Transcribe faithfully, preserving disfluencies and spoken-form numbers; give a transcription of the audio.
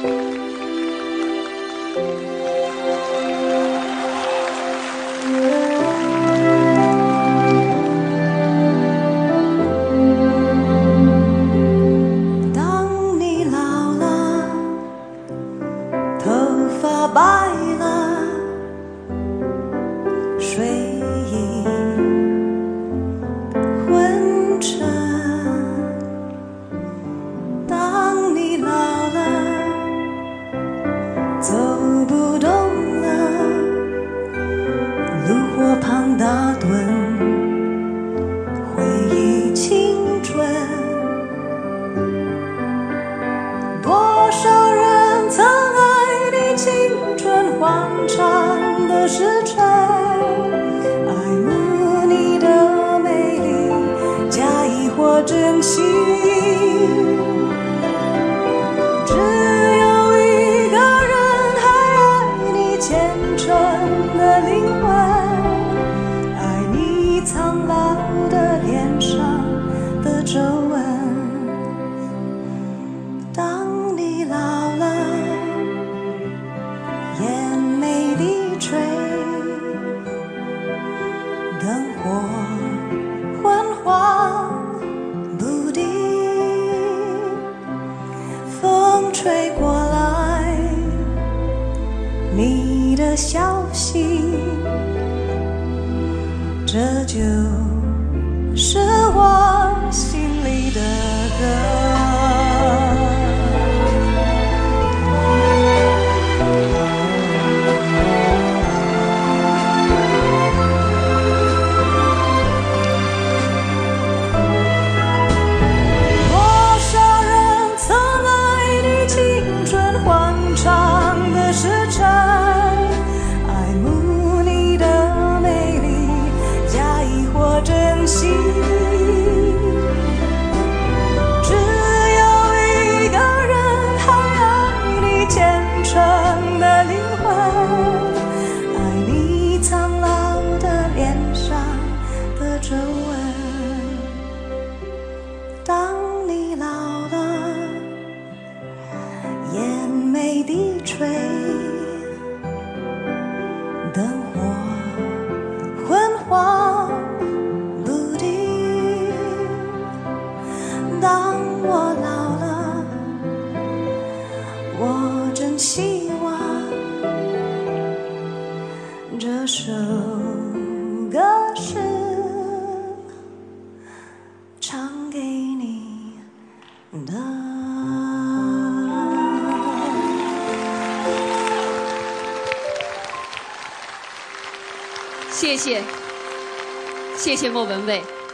白了，睡意昏沉。当你老了，走不动了，炉火旁打盹，回忆青春。多少人曾爱你青春欢畅的时辰，爱慕你的美丽，假意或真心。只有一个人还爱你虔诚的灵魂，爱你苍老的脸上的皱纹。当你老了，眼眉低垂，灯火昏黄不定，风吹过来你的消息，这就是我心里的歌。当你老了，眼眉低垂，灯火昏黄不定。当我老了，我真希望这首歌是唱给你的。 谢谢，谢谢莫文蔚。